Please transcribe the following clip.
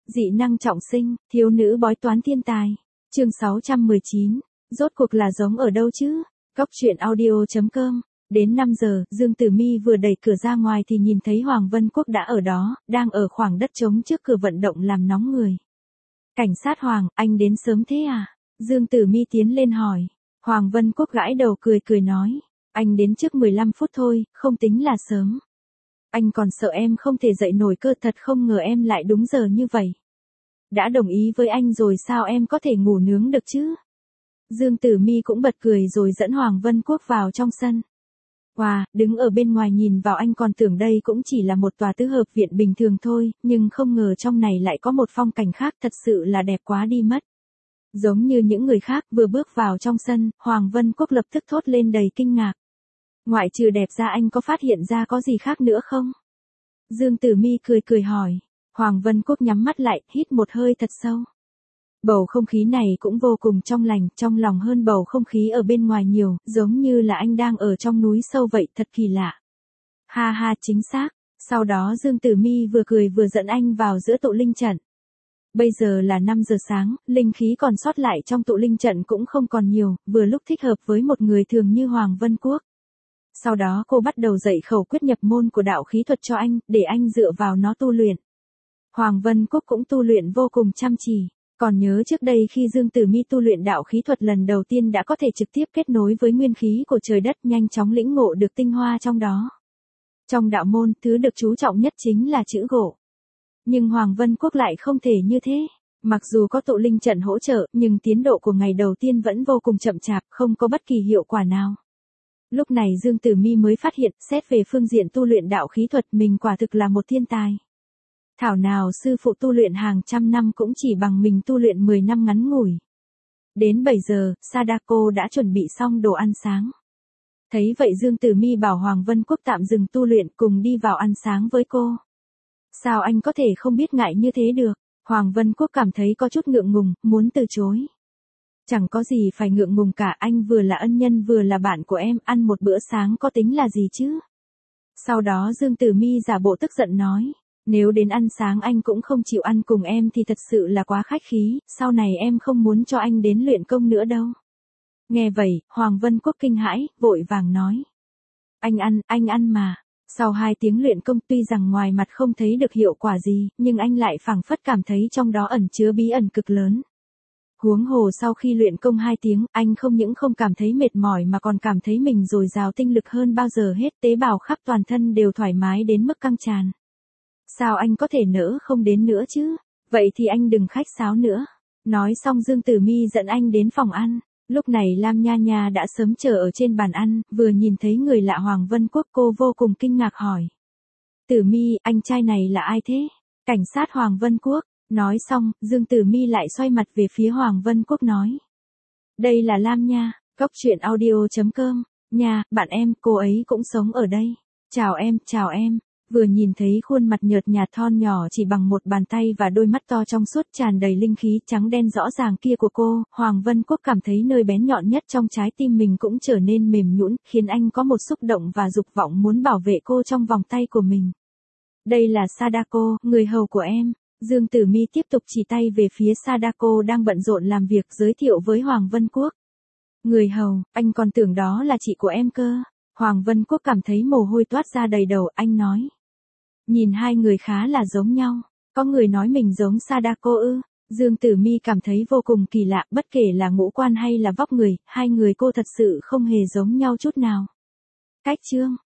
Dị năng trọng sinh, thiếu nữ bói toán thiên tài. Chương 619. Rốt cuộc là giống ở đâu chứ? Cóc truyện audio.com. Đến 5 giờ, Dương Tử Mi vừa đẩy cửa ra ngoài thì nhìn thấy Hoàng Vân Quốc đã ở đó, đang ở khoảng đất trống trước cửa vận động làm nóng người. Cảnh sát Hoàng, anh đến sớm thế à? Dương Tử Mi tiến lên hỏi. Hoàng Vân Quốc gãi đầu cười nói. Anh đến trước 15 phút thôi, không tính là sớm. Anh còn sợ em không thể dậy nổi cơ, thật không ngờ em lại đúng giờ như vậy. Đã đồng ý với anh rồi sao em có thể ngủ nướng được chứ? Dương Tử Mi cũng bật cười rồi dẫn Hoàng Vân Quốc vào trong sân. Wow, đứng ở bên ngoài nhìn vào anh còn tưởng đây cũng chỉ là một tòa tứ hợp viện bình thường thôi, nhưng không ngờ trong này lại có một phong cảnh khác, thật sự là đẹp quá đi mất. Giống như những người khác vừa bước vào trong sân, Hoàng Vân Quốc lập tức thốt lên đầy kinh ngạc. Ngoại trừ đẹp ra anh có phát hiện ra có gì khác nữa không? Dương Tử Mi cười hỏi. Hoàng Vân Quốc nhắm mắt lại, hít một hơi thật sâu. Bầu không khí này cũng vô cùng trong lành, trong lòng hơn bầu không khí ở bên ngoài nhiều, giống như là anh đang ở trong núi sâu vậy, thật kỳ lạ. Ha ha, chính xác. Sau đó Dương Tử Mi vừa cười vừa dẫn anh vào giữa tụ linh trận. Bây giờ là 5 giờ sáng, linh khí còn sót lại trong tụ linh trận cũng không còn nhiều, vừa lúc thích hợp với một người thường như Hoàng Vân Quốc. Sau đó cô bắt đầu dạy khẩu quyết nhập môn của đạo khí thuật cho anh, để anh dựa vào nó tu luyện. Hoàng Vân Quốc cũng tu luyện vô cùng chăm chỉ. Còn nhớ trước đây khi Dương Tử Mi tu luyện đạo khí thuật lần đầu tiên đã có thể trực tiếp kết nối với nguyên khí của trời đất, nhanh chóng lĩnh ngộ được tinh hoa trong đó. Trong đạo môn, thứ được chú trọng nhất chính là chữ gỗ. Nhưng Hoàng Vân Quốc lại không thể như thế. Mặc dù có tụ linh trận hỗ trợ, nhưng tiến độ của ngày đầu tiên vẫn vô cùng chậm chạp, không có bất kỳ hiệu quả nào. Lúc này Dương Tử Mi mới phát hiện, xét về phương diện tu luyện đạo khí thuật mình quả thực là một thiên tài. Thảo nào sư phụ tu luyện hàng trăm năm cũng chỉ bằng mình tu luyện 10 năm ngắn ngủi. Đến 7 giờ, Sadako đã chuẩn bị xong đồ ăn sáng. Thấy vậy Dương Tử Mi bảo Hoàng Vân Quốc tạm dừng tu luyện cùng đi vào ăn sáng với cô. Sao anh có thể không biết ngại như thế được? Hoàng Vân Quốc cảm thấy có chút ngượng ngùng, muốn từ chối. Chẳng có gì phải ngượng ngùng cả, anh vừa là ân nhân vừa là bạn của em, ăn một bữa sáng có tính là gì chứ? Sau đó Dương Tử Mi giả bộ tức giận nói. Nếu đến ăn sáng anh cũng không chịu ăn cùng em thì thật sự là quá khách khí, sau này em không muốn cho anh đến luyện công nữa đâu. Nghe vậy, Hoàng Vân Quốc kinh hãi, vội vàng nói. Anh ăn mà. Sau 2 tiếng luyện công tuy rằng ngoài mặt không thấy được hiệu quả gì, nhưng anh lại phảng phất cảm thấy trong đó ẩn chứa bí ẩn cực lớn. Huống hồ sau khi luyện công 2 tiếng, anh không những không cảm thấy mệt mỏi mà còn cảm thấy mình dồi dào tinh lực hơn bao giờ hết, tế bào khắp toàn thân đều thoải mái đến mức căng tràn. Sao anh có thể nỡ không đến nữa chứ? Vậy thì anh đừng khách sáo nữa. Nói xong Dương Tử Mi dẫn anh đến phòng ăn. Lúc này Lam Nha Nha đã sớm chờ ở trên bàn ăn, vừa nhìn thấy người lạ Hoàng Vân Quốc cô vô cùng kinh ngạc hỏi. Tử Mi, anh trai này là ai thế? Cảnh sát Hoàng Vân Quốc. Nói xong, Dương Tử Mi lại xoay mặt về phía Hoàng Vân Quốc nói. Đây là Lam Nha, Cóc truyện audio.com. Nha, bạn em, cô ấy cũng sống ở đây. Chào em. Vừa nhìn thấy khuôn mặt nhợt nhạt thon nhỏ chỉ bằng một bàn tay và đôi mắt to trong suốt tràn đầy linh khí trắng đen rõ ràng kia của cô, Hoàng Vân Quốc cảm thấy nơi bén nhọn nhất trong trái tim mình cũng trở nên mềm nhũn, khiến anh có một xúc động và dục vọng muốn bảo vệ cô trong vòng tay của mình. Đây là Sadako, người hầu của em. Dương Tử Mi tiếp tục chỉ tay về phía Sadako đang bận rộn làm việc, giới thiệu với Hoàng Vân Quốc. Người hầu, anh còn tưởng đó là chị của em cơ. Hoàng Vân Quốc cảm thấy mồ hôi toát ra đầy đầu, anh nói. Nhìn hai người khá là giống nhau. Có người nói mình giống Sadako ư? Dương Tử Mi cảm thấy vô cùng kỳ lạ, bất kể là ngũ quan hay là vóc người, hai người cô thật sự không hề giống nhau chút nào. Cách chương.